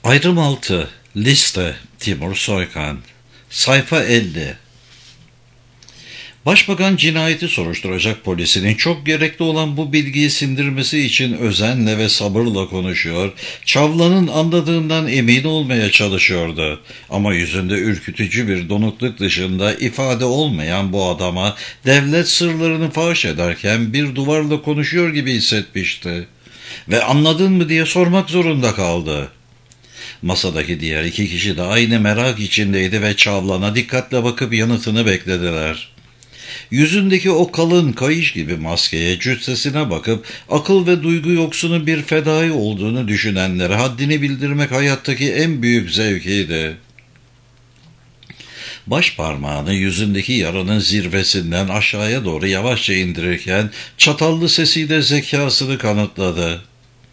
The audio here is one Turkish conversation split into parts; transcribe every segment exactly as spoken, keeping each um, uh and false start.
Ayrım altı. Liste. Timur Soykan. Sayfa elli. Başbakan cinayeti soruşturacak polisinin çok gerekli olan bu bilgiyi sindirmesi için özenle ve sabırla konuşuyor, Çavlan'ın anladığından emin olmaya çalışıyordu. Ama yüzünde ürkütücü bir donukluk dışında ifade olmayan bu adama devlet sırlarını faş ederken bir duvarla konuşuyor gibi hissetmişti. Ve anladın mı diye sormak zorunda kaldı. Masadaki diğer iki kişi de aynı merak içindeydi ve Çavlan'a dikkatle bakıp yanıtını beklediler. Yüzündeki o kalın kayış gibi maskeye, cüssesine bakıp akıl ve duygu yoksunu bir fedai olduğunu düşünenlere haddini bildirmek hayattaki en büyük zevkiydi. Baş parmağını yüzündeki yaranın zirvesinden aşağıya doğru yavaşça indirirken çatallı sesiyle zekasını kanıtladı.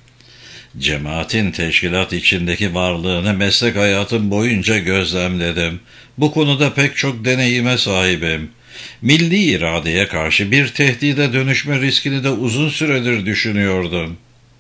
Cemaatin teşkilat içindeki varlığını meslek hayatım boyunca gözlemledim. Bu konuda pek çok deneyime sahibim. Milli iradeye karşı bir tehdide dönüşme riskini de uzun süredir düşünüyordum.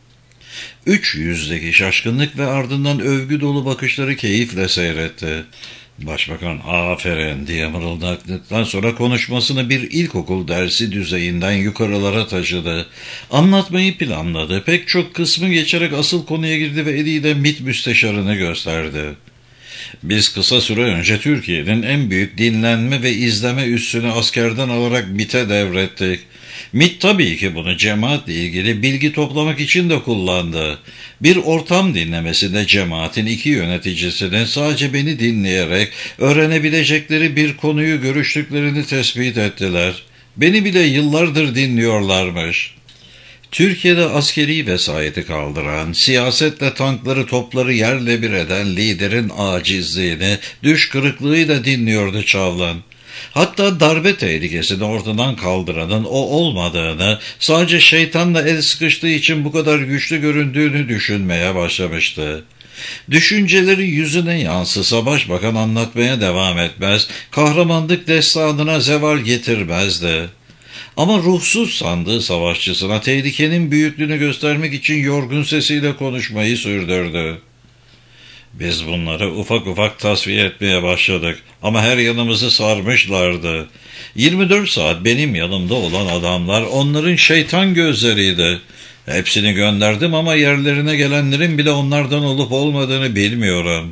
Üç yüzdeki şaşkınlık ve ardından övgü dolu bakışları keyifle seyretti. Başbakan aferin diye mırıldandıktan sonra konuşmasını bir ilkokul dersi düzeyinden yukarılara taşıdı. Anlatmayı planladı. Pek çok kısmı geçerek asıl konuya girdi ve eliyle MİT müsteşarını gösterdi. Biz kısa süre önce Türkiye'nin en büyük dinlenme ve izleme üssünü askerden alarak MİT'e devrettik. MİT tabii ki bunu cemaatle ilgili bilgi toplamak için de kullandı. Bir ortam dinlemesinde cemaatin iki yöneticisinin sadece beni dinleyerek öğrenebilecekleri bir konuyu görüştüklerini tespit ettiler. Beni bile yıllardır dinliyorlarmış. Türkiye'de askeri vesayeti kaldıran, siyasetle tankları topları yerle bir eden liderin acizliğini, düş kırıklığıyla dinliyordu Çavlan. Hatta darbe tehlikesini ortadan kaldıranın o olmadığını, sadece şeytanla el sıkıştığı için bu kadar güçlü göründüğünü düşünmeye başlamıştı. Düşünceleri yüzüne yansısa başbakan anlatmaya devam etmez, kahramanlık destanına zeval getirmezdi. Ama ruhsuz sandığı savaşçısına tehlikenin büyüklüğünü göstermek için yorgun sesiyle konuşmayı sürdürdü. Biz bunları ufak ufak tasfiye etmeye başladık ama her yanımızı sarmışlardı. yirmi dört saat benim yanımda olan adamlar onların şeytan gözleriydi. Hepsini gönderdim ama yerlerine gelenlerin bile onlardan olup olmadığını bilmiyorum.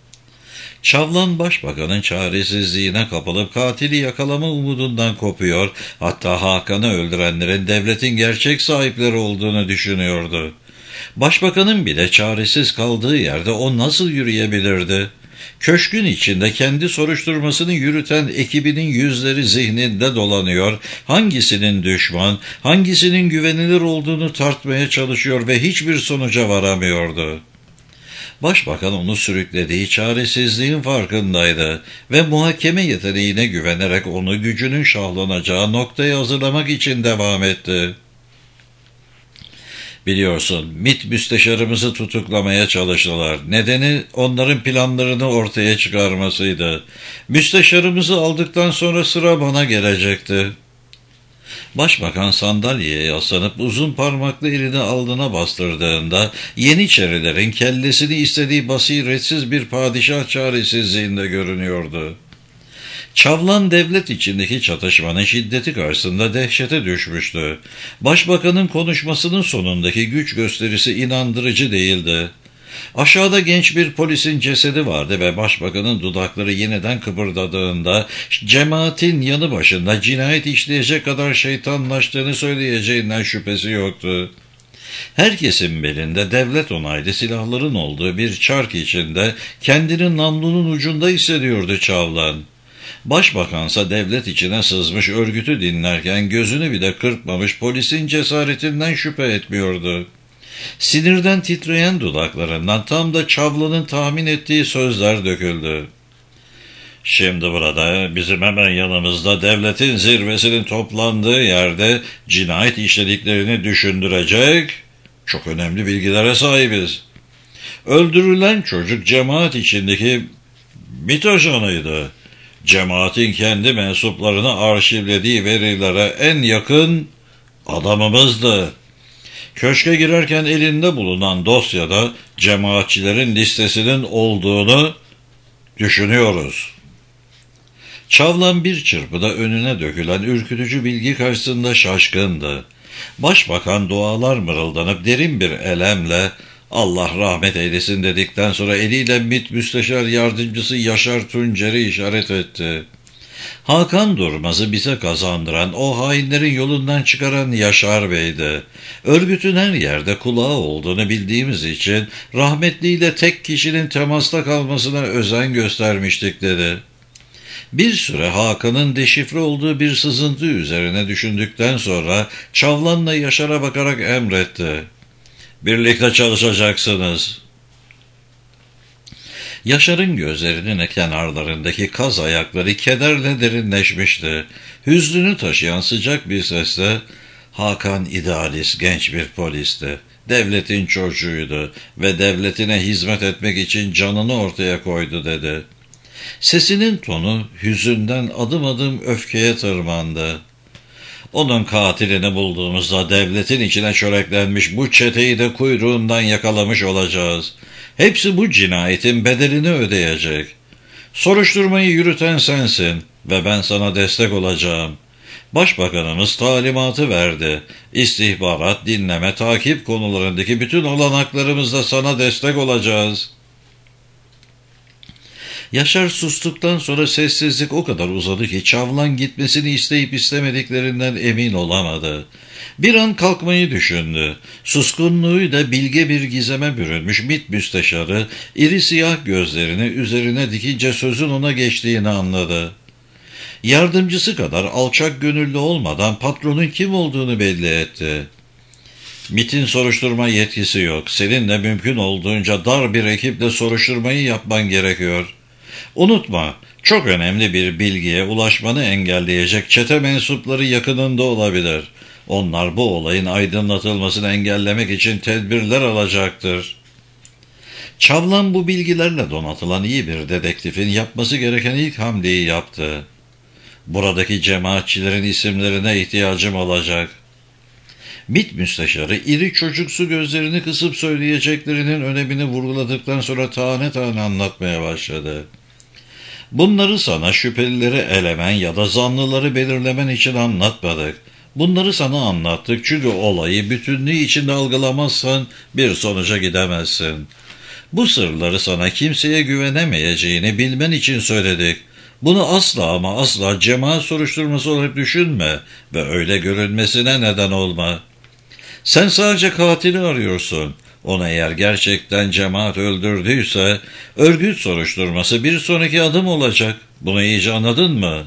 Çavlan başbakanın çaresizliğine kapılıp katili yakalama umudundan kopuyor, hatta Hakan'ı öldürenlerin devletin gerçek sahipleri olduğunu düşünüyordu. Başbakanın bile çaresiz kaldığı yerde o nasıl yürüyebilirdi? Köşkün içinde kendi soruşturmasını yürüten ekibinin yüzleri zihninde dolanıyor, hangisinin düşman, hangisinin güvenilir olduğunu tartmaya çalışıyor ve hiçbir sonuca varamıyordu. Başbakan onu sürüklediği çaresizliğin farkındaydı ve muhakeme yeteneğine güvenerek onu gücünün şahlanacağı noktaya hazırlamak için devam etti. Biliyorsun, MİT müsteşarımızı tutuklamaya çalıştılar. Nedeni onların planlarını ortaya çıkarmasıydı. Müsteşarımızı aldıktan sonra sıra bana gelecekti. Başbakan sandalyeye yaslanıp uzun parmaklı elini alnına bastırdığında Yeniçerilerin kellesini istediği basiretsiz bir padişah çaresizliğinde görünüyordu. Çavlan devlet içindeki çatışmanın şiddeti karşısında dehşete düşmüştü. Başbakanın konuşmasının sonundaki güç gösterisi inandırıcı değildi. Aşağıda genç bir polisin cesedi vardı ve başbakanın dudakları yeniden kıpırdadığında cemaatin yanı başında cinayet işleyecek kadar şeytanlaştığını söyleyeceğinden şüphesi yoktu. Herkesin belinde devlet onaylı silahların olduğu bir çark içinde kendini namlunun ucunda hissediyordu Çavlan. Başbakansa devlet içine sızmış örgütü dinlerken gözünü bile kırpmamış polisin cesaretinden şüphe etmiyordu. Sinirden titreyen dudaklarından tam da Çavlan'ın tahmin ettiği sözler döküldü. Şimdi burada bizim hemen yanımızda devletin zirvesinin toplandığı yerde cinayet işlediklerini düşündürecek çok önemli bilgilere sahibiz. Öldürülen çocuk cemaat içindeki MİT ajanıydı. Cemaatin kendi mensuplarını arşivlediği verilere en yakın adamımızdı. Köşke girerken elinde bulunan dosyada cemaatçilerin listesinin olduğunu düşünüyoruz. Çavlan bir çırpıda önüne dökülen ürkütücü bilgi karşısında şaşkındı. Başbakan dualar mırıldanıp derin bir elemle Allah rahmet eylesin dedikten sonra eliyle MİT Müsteşar Yardımcısı Yaşar Tuncer'i işaret etti. Hakan Durmaz'ı bize kazandıran, o hainlerin yolundan çıkaran Yaşar Bey'di. Örgütün her yerde kulağı olduğunu bildiğimiz için rahmetliyle tek kişinin temasta kalmasına özen göstermiştik dedi. Bir süre Hakan'ın deşifre olduğu bir sızıntı üzerine düşündükten sonra Çavlan'la Yaşar'a bakarak emretti. Birlikte çalışacaksınız. Yaşar'ın gözlerinin kenarlarındaki kaz ayakları kederle derinleşmişti. Hüznünü taşıyan sıcak bir sesle, Hakan idealist genç bir polisti. Devletin çocuğuydu ve devletine hizmet etmek için canını ortaya koydu dedi. Sesinin tonu hüzünden adım adım öfkeye tırmandı. Onun katilini bulduğumuzda devletin içine çöreklenmiş bu çeteyi de kuyruğundan yakalamış olacağız. Hepsi bu cinayetin bedelini ödeyecek. Soruşturmayı yürüten sensin ve ben sana destek olacağım. Başbakanımız talimatı verdi. İstihbarat, dinleme, takip konularındaki bütün olanaklarımızla sana destek olacağız. Yaşar sustuktan sonra sessizlik o kadar uzadı ki Çavlan gitmesini isteyip istemediklerinden emin olamadı. Bir an kalkmayı düşündü. Suskunluğuyla bilge bir gizeme bürünmüş MİT müsteşarı iri siyah gözlerini üzerine dikince sözün ona geçtiğini anladı. Yardımcısı kadar alçak gönüllü olmadan patronun kim olduğunu belli etti. MİT'in soruşturma yetkisi yok. Seninle mümkün olduğunca dar bir ekiple soruşturmayı yapman gerekiyor. Unutma, çok önemli bir bilgiye ulaşmanı engelleyecek çete mensupları yakınında olabilir. Onlar bu olayın aydınlatılmasını engellemek için tedbirler alacaktır. Çavlan bu bilgilerle donatılan iyi bir dedektifin yapması gereken ilk hamleyi yaptı. Buradaki cemaatçilerin isimlerine ihtiyacım olacak. MİT müsteşarı iri çocuksu gözlerini kısıp söyleyeceklerinin önemini vurguladıktan sonra tane tane anlatmaya başladı. Bunları sana şüphelileri elemen ya da zanlıları belirlemen için anlatmadık. Bunları sana anlattık çünkü olayı bütünlüğü içinde algılamazsan bir sonuca gidemezsin. Bu sırları sana kimseye güvenemeyeceğini bilmen için söyledik. Bunu asla ama asla cemaat soruşturması olarak düşünme ve öyle görünmesine neden olma. Sen sadece katili arıyorsun. Onu eğer gerçekten cemaat öldürdüyse örgüt soruşturması bir sonraki adım olacak. Bunu iyice anladın mı?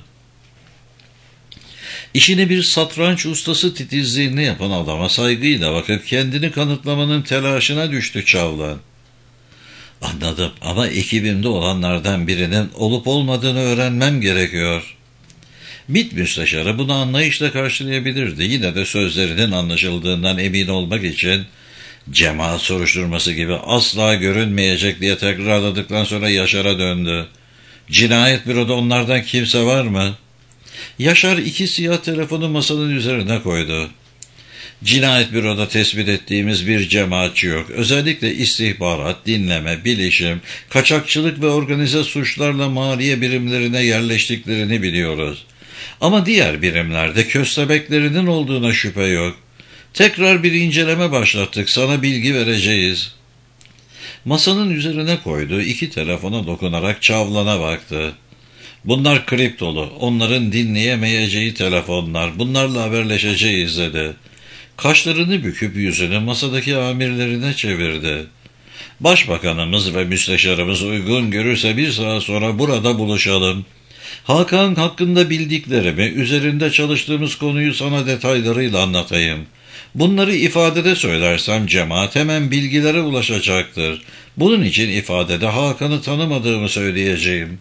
İşini bir satranç ustası titizliğini yapan adama saygıyla bakıp kendini kanıtlamanın telaşına düştü Çavlan. Anladım ama ekibimde olanlardan birinin olup olmadığını öğrenmem gerekiyor. MİT müsteşarı bunu anlayışla karşılayabilirdi. Yine de sözlerinin anlaşıldığından emin olmak için cemaat soruşturması gibi asla görünmeyecek diye tekrarladıktan sonra Yaşar'a döndü. Cinayet büroda onlardan kimse var mı? Yaşar iki siyah telefonu masanın üzerine koydu. Cinayet büroda tespit ettiğimiz bir cemaatçi yok. Özellikle istihbarat, dinleme, bilişim, kaçakçılık ve organize suçlarla maliye birimlerine yerleştiklerini biliyoruz. Ama diğer birimlerde köstebeklerinin olduğuna şüphe yok. Tekrar bir inceleme başlattık, sana bilgi vereceğiz. Masanın üzerine koyduğu iki telefona dokunarak Çavlan'a baktı. Bunlar kriptolu, onların dinleyemeyeceği telefonlar, bunlarla haberleşeceğiz dedi. Kaşlarını büküp yüzünü masadaki amirlerine çevirdi. Başbakanımız ve müsteşarımız uygun görürse bir saat sonra burada buluşalım. Hakan hakkında bildiklerimi, üzerinde çalıştığımız konuyu sana detaylarıyla anlatayım. Bunları ifadede söylersem cemaat hemen bilgilere ulaşacaktır. Bunun için ifadede Hakan'ı tanımadığımı söyleyeceğim.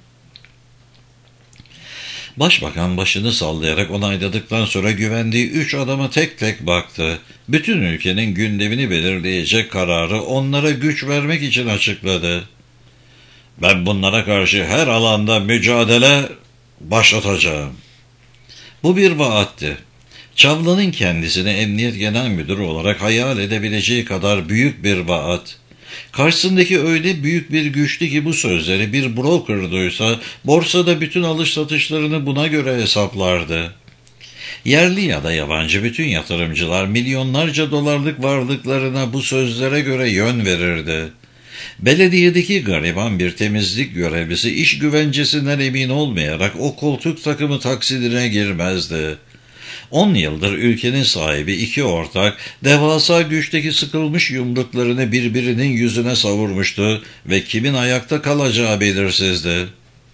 Başbakan başını sallayarak onayladıktan sonra güvendiği üç adama tek tek baktı. Bütün ülkenin gündemini belirleyecek kararı onlara güç vermek için açıkladı. Ben bunlara karşı her alanda mücadele başlatacağım. Bu bir vaatti. Çavlan'ın kendisini Emniyet Genel Müdürü olarak hayal edebileceği kadar büyük bir vaat. Karşısındaki öyle büyük bir güçtü ki bu sözleri bir broker duysa borsada bütün alış satışlarını buna göre hesaplardı. Yerli ya da yabancı bütün yatırımcılar milyonlarca dolarlık varlıklarına bu sözlere göre yön verirdi. Belediyedeki gariban bir temizlik görevlisi iş güvencesinden emin olmayarak o koltuk takımı taksidine girmezdi. On yıldır ülkenin sahibi iki ortak, devasa güçteki sıkılmış yumruklarını birbirinin yüzüne savurmuştu ve kimin ayakta kalacağı belirsizdi.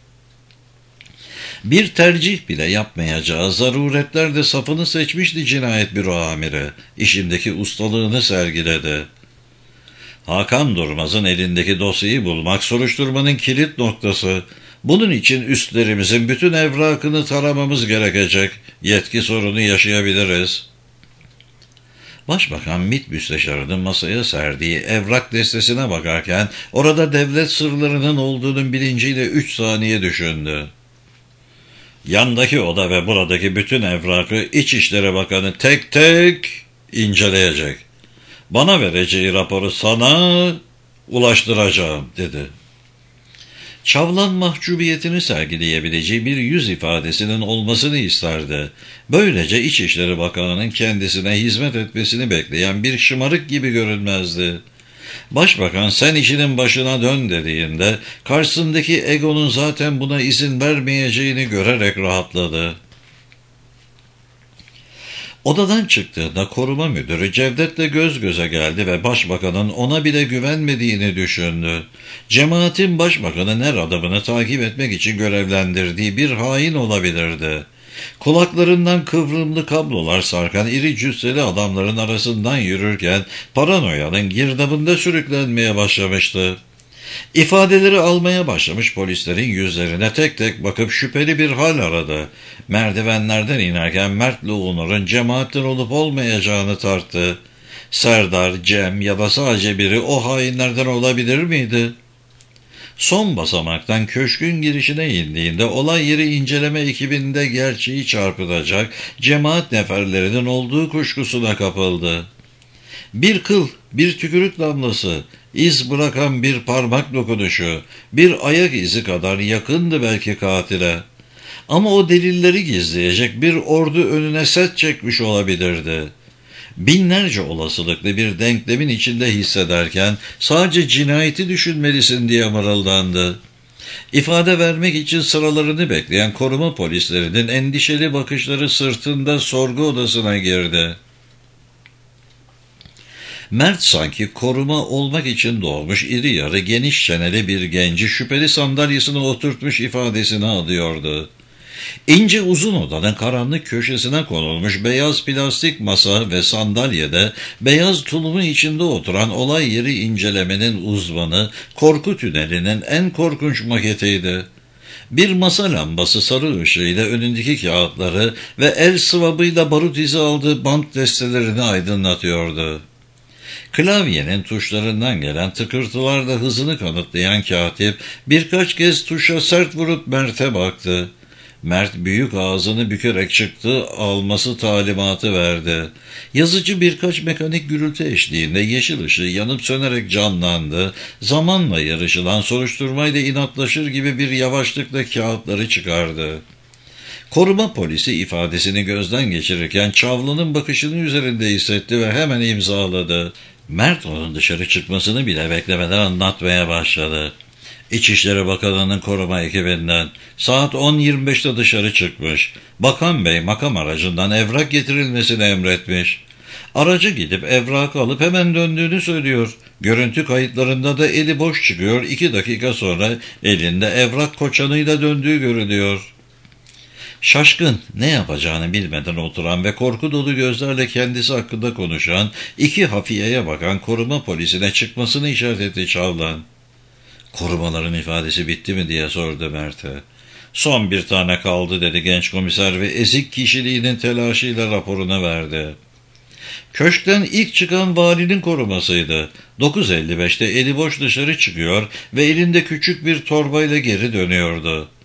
Bir tercih bile yapmayacağı zaruretlerde safını seçmişti cinayet büro amiri. İşindeki ustalığını sergiledi. Hakan Durmaz'ın elindeki dosyayı bulmak soruşturmanın kilit noktası. Bunun için üstlerimizin bütün evrakını taramamız gerekecek. Yetki sorunu yaşayabiliriz. Başbakan MİT müsteşarının masaya serdiği evrak destesine bakarken orada devlet sırlarının olduğunun bilinciyle üç saniye düşündü. Yandaki oda ve buradaki bütün evrakı İçişleri Bakanı tek tek inceleyecek. Bana vereceği raporu sana ulaştıracağım, dedi. Çavlan mahcubiyetini sergileyebileceği bir yüz ifadesinin olmasını isterdi. Böylece İçişleri Bakanı'nın kendisine hizmet etmesini bekleyen bir şımarık gibi görünmezdi. Başbakan sen işinin başına dön dediğinde karşısındaki egonun zaten buna izin vermeyeceğini görerek rahatladı. Odadan çıktığında koruma müdürü Cevdet'le göz göze geldi ve başbakanın ona bile güvenmediğini düşündü. Cemaatin başbakanın her adımını takip etmek için görevlendirdiği bir hain olabilirdi. Kulaklarından kıvrımlı kablolar sarkan iri cüsseli adamların arasından yürürken paranoyanın girdabında sürüklenmeye başlamıştı. İfadeleri almaya başlamış polislerin yüzlerine tek tek bakıp şüpheli bir hal aradı. Merdivenlerden inerken Mert'le Onur'un cemaatten olup olmayacağını tarttı. Serdar, Cem ya da sadece biri o hainlerden olabilir miydi? Son basamaktan köşkün girişine indiğinde olay yeri inceleme ekibinde gerçeği çarpıtacak cemaat neferlerinin olduğu kuşkusuna kapıldı. Bir kıl, bir tükürük damlası, iz bırakan bir parmak dokunuşu, bir ayak izi kadar yakındı belki katile. Ama o delilleri gizleyecek bir ordu önüne set çekmiş olabilirdi. Binlerce olasılıklı bir denklemin içinde hissederken sadece cinayeti düşünmelisin diye mırıldandı. İfade vermek için sıralarını bekleyen koruma polislerinin endişeli bakışları sırtında sorgu odasına girdi. Mert sanki koruma olmak için doğmuş iri yarı geniş çeneli bir genci şüpheli sandalyesine oturtmuş ifadesini alıyordu. İnce uzun odanın karanlık köşesine konulmuş beyaz plastik masa ve sandalyede beyaz tulumu içinde oturan olay yeri incelemenin uzmanı korku tünelinin en korkunç maketiydi. Bir masa lambası sarı ışığıyla önündeki kağıtları ve el sıvabıyla barut izi aldığı bant destelerini aydınlatıyordu. Klavyenin tuşlarından gelen tıkırtılarla hızını kanıtlayan katip birkaç kez tuşa sert vurup Mert'e baktı. Mert büyük ağzını bükerek çıktı, alması talimatı verdi. Yazıcı birkaç mekanik gürültü eşliğinde yeşil ışığı yanıp sönerek canlandı. Zamanla yarışılan soruşturmayla inatlaşır gibi bir yavaşlıkla kağıtları çıkardı. Koruma polisi ifadesini gözden geçirirken Çavlı'nın bakışını üzerinde hissetti ve hemen imzaladı. Mert onun dışarı çıkmasını bile beklemeden anlatmaya başladı. İçişleri Bakanı'nın koruma ekibinden saat on yirmi beşte dışarı çıkmış. Bakan Bey makam aracından evrak getirilmesini emretmiş. Aracı gidip evrak alıp hemen döndüğünü söylüyor. Görüntü kayıtlarında da eli boş çıkıyor. İki dakika sonra elinde evrak koçanıyla döndüğü görülüyor. Şaşkın, ne yapacağını bilmeden oturan ve korku dolu gözlerle kendisi hakkında konuşan, iki hafiyeye bakan koruma polisine çıkmasını işaret etti Çavlan. Korumaların ifadesi bitti mi diye sordu Mert'e. Son bir tane kaldı dedi genç komiser ve ezik kişiliğinin telaşıyla raporunu verdi. Köşkten ilk çıkan valinin korumasıydı. dokuz elli beşte eli boş dışarı çıkıyor ve elinde küçük bir torbayla geri dönüyordu.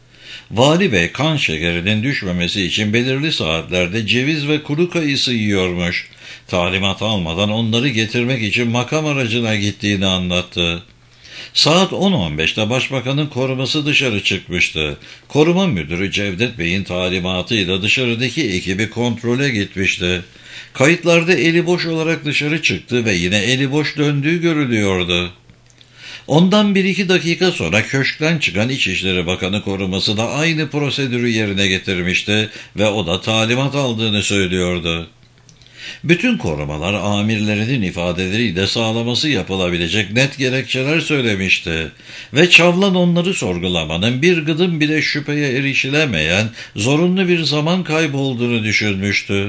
Vali Bey kan şekerinin düşmemesi için belirli saatlerde ceviz ve kuru kayısı yiyormuş. Talimat almadan onları getirmek için makam aracına gittiğini anlattı. Saat on on beşte başbakanın koruması dışarı çıkmıştı. Koruma müdürü Cevdet Bey'in talimatıyla dışarıdaki ekibi kontrole gitmişti. Kayıtlarda eli boş olarak dışarı çıktı ve yine eli boş döndüğü görülüyordu. Ondan bir iki dakika sonra köşkten çıkan İçişleri Bakanı koruması da aynı prosedürü yerine getirmişti ve o da talimat aldığını söylüyordu. Bütün korumalar amirlerinin ifadeleriyle sağlaması yapılabilecek net gerekçeler söylemişti ve Çavlan onları sorgulamanın bir gıdım bile şüpheye erişilemeyen zorunlu bir zaman kaybı olduğunu düşünmüştü.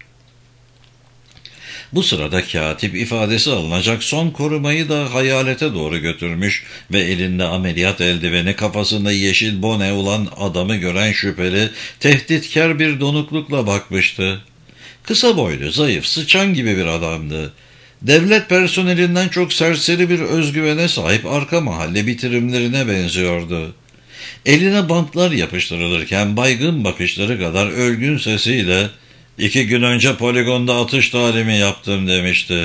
Bu sırada katip ifadesi alınacak son korumayı da hayalete doğru götürmüş ve elinde ameliyat eldiveni, kafasında yeşil bone olan adamı gören şüpheli tehditkar bir donuklukla bakmıştı. Kısa boylu, zayıf, sıçan gibi bir adamdı. Devlet personelinden çok serseri bir özgüvene sahip arka mahalle bitirimlerine benziyordu. Eline bantlar yapıştırılırken baygın bakışları kadar ölgün sesiyle "İki gün önce poligonda atış talimi yaptım" demişti.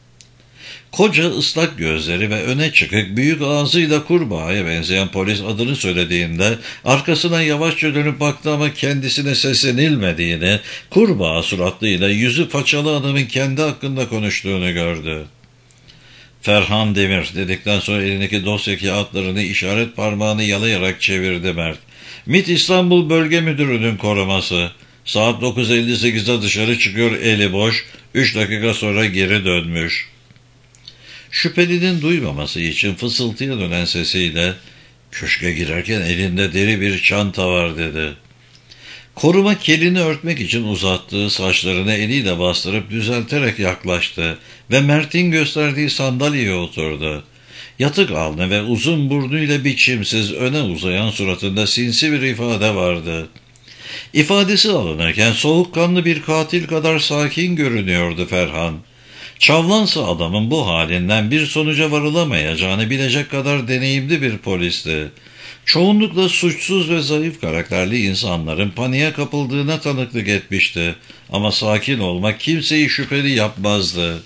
Koca ıslak gözleri ve öne çıkık büyük ağzıyla kurbağaya benzeyen polis adını söylediğinde arkasına yavaşça dönüp baktı ama kendisine seslenilmediğini, kurbağa suratlıyla yüzü façalı adamın kendi hakkında konuştuğunu gördü. "Ferhan Demir" dedikten sonra elindeki dosya kağıtlarını işaret parmağını yalayarak çevirdi Mert. "MİT İstanbul Bölge Müdürü'nün koruması. Saat dokuz elli sekizde dışarı çıkıyor, eli boş, üç dakika sonra geri dönmüş." Şüphelinin duymaması için fısıltıya dönen sesiyle "Köşke girerken elinde deri bir çanta var" dedi. Koruma kelini örtmek için uzattığı saçlarını eliyle bastırıp düzelterek yaklaştı ve Mert'in gösterdiği sandalyeye oturdu. Yatık alnı ve uzun burnuyla biçimsiz öne uzayan suratında sinsi bir ifade vardı. İfadesi alınırken soğukkanlı bir katil kadar sakin görünüyordu Ferhan. Çavlansa adamın bu halinden bir sonuca varılamayacağını bilecek kadar deneyimli bir polisti. Çoğunlukla suçsuz ve zayıf karakterli insanların paniğe kapıldığına tanıklık etmişti. Ama sakin olmak kimseyi şüpheli yapmazdı.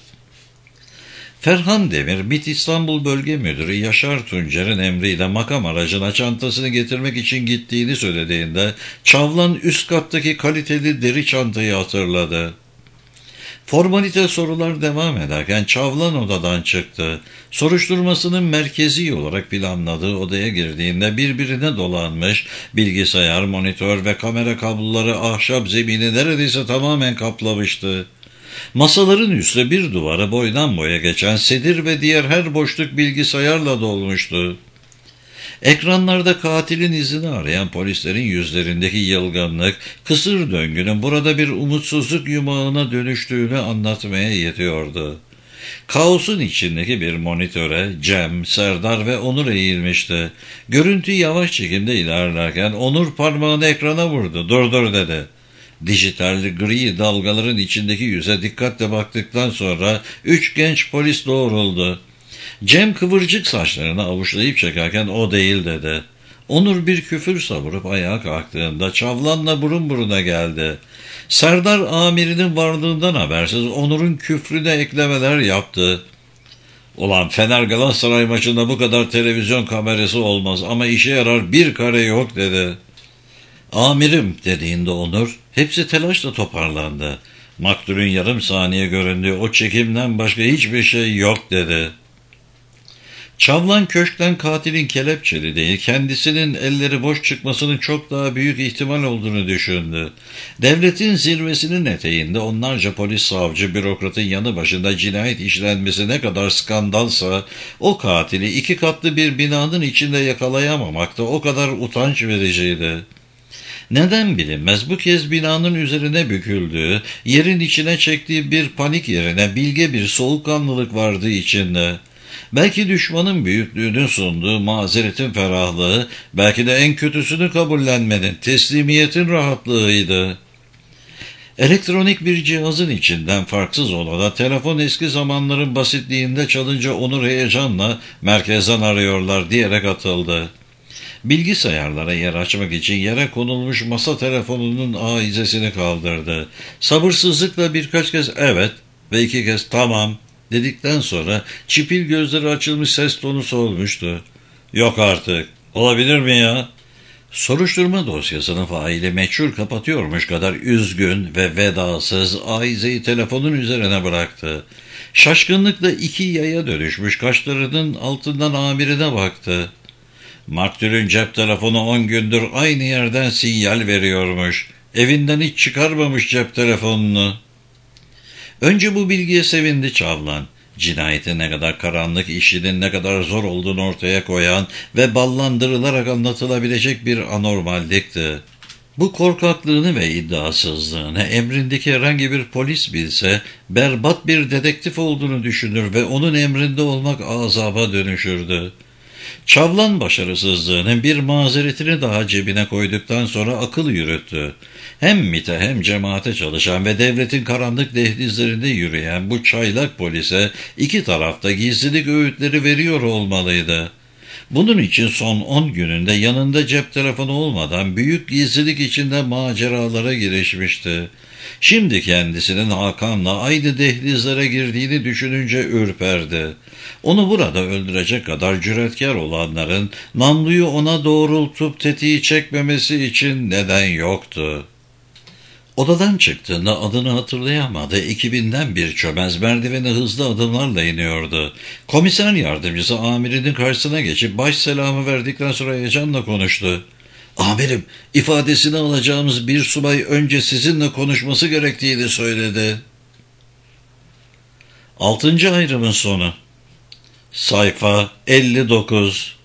Ferhan Demir, MİT İstanbul Bölge Müdürü Yaşar Tuncer'in emriyle makam aracına çantasını getirmek için gittiğini söylediğinde Çavlan üst kattaki kaliteli deri çantayı hatırladı. Formalite sorular devam ederken Çavlan odadan çıktı. Soruşturmasının merkezi olarak planladığı odaya girdiğinde birbirine dolanmış bilgisayar, monitör ve kamera kabloları ahşap zemini neredeyse tamamen kaplamıştı. Masaların üstü bir duvara boydan boya geçen sedir ve diğer her boşluk bilgisayarla dolmuştu. Ekranlarda katilin izini arayan polislerin yüzlerindeki yılgınlık, kısır döngünün burada bir umutsuzluk yumağına dönüştüğünü anlatmaya yetiyordu. Kaosun içindeki bir monitöre Cem, Serdar ve Onur eğilmişti. Görüntü yavaş çekimde ilerlerken Onur parmağını ekrana vurdu. "Dur dur" dedi. Dijital gri dalgaların içindeki yüze dikkatle baktıktan sonra üç genç polis doğruldu. Cem kıvırcık saçlarını avuçlayıp çekerken "O değil" dedi. Onur bir küfür savurup ayağa kalktığında Çavlan'la burun buruna geldi. Serdar amirinin varlığından habersiz Onur'un küfrüne eklemeler yaptı. "Ulan Fener Galatasaray maçında bu kadar televizyon kamerası olmaz ama işe yarar bir kare yok" dedi. "Amirim" dediğinde Onur, hepsi telaşla toparlandı. "Maktulün yarım saniye göründüğü o çekimden başka hiçbir şey yok" dedi. Çavlan köşkten katilin kelepçeli değil, kendisinin elleri boş çıkmasının çok daha büyük ihtimal olduğunu düşündü. Devletin zirvesinin eteğinde onlarca polis, savcı, bürokratın yanı başında cinayet işlenmesi ne kadar skandalsa, o katili iki katlı bir binanın içinde yakalayamamak da o kadar utanç vericiydi. Neden bilinmez bu kez binanın üzerine büküldüğü, yerin içine çektiği bir panik yerine bilge bir soğukkanlılık vardı içinde. Belki düşmanın büyüklüğünün sunduğu mazeretin ferahlığı, belki de en kötüsünü kabullenmenin, teslimiyetin rahatlığıydı. Elektronik bir cihazın içinden farksız olana telefon eski zamanların basitliğinde çalınca Onur heyecanla "Merkezden arıyorlar" diyerek atıldı. Bilgisayarlara yer açmak için yere konulmuş masa telefonunun aizesini kaldırdı. Sabırsızlıkla birkaç kez evet ve iki kez tamam dedikten sonra çipil gözleri açılmış ses tonu solmuştu. Yok artık. Olabilir mi ya? Soruşturma dosyasının faili meçhul kapatıyormuş kadar üzgün ve vedasız aizeyi telefonun üzerine bıraktı. Şaşkınlıkla iki yaya dönüşmüş kaşlarının altından amirine baktı. Maktulün cep telefonu on gündür aynı yerden sinyal veriyormuş. Evinden hiç çıkarmamış cep telefonunu. Önce bu bilgiye sevindi Çavlan. Cinayetin ne kadar karanlık, işinin ne kadar zor olduğunu ortaya koyan ve ballandırılarak anlatılabilecek bir anormallikti. Bu korkaklığını ve iddiasızlığını emrindeki herhangi bir polis bilse berbat bir dedektif olduğunu düşünür ve onun emrinde olmak azaba dönüşürdü. Çavlan başarısızlığının bir mazeretini daha cebine koyduktan sonra akıl yürüttü. Hem MİT'e hem cemaate çalışan ve devletin karanlık dehlizlerinde yürüyen bu çaylak polise iki tarafta gizlilik öğütleri veriyor olmalıydı. Bunun için son on gününde yanında cep telefonu olmadan büyük gizlilik içinde maceralara girişmişti. Şimdi kendisinin Hakan'la aynı dehlizlere girdiğini düşününce ürperdi. Onu burada öldürecek kadar cüretkar olanların namluyu ona doğrultup tetiği çekmemesi için neden yoktu. Odadan çıktığında adını hatırlayamadı. Ekibinden bir çömez merdiveni hızlı adımlarla iniyordu. Komiser yardımcısı amirinin karşısına geçip baş selamı verdikten sonra heyecanla konuştu. "Amirim, ifadesini alacağımız bir subay önce sizinle konuşması gerektiğini söyledi." Altıncı ayrımın sonu. Sayfa elli dokuz.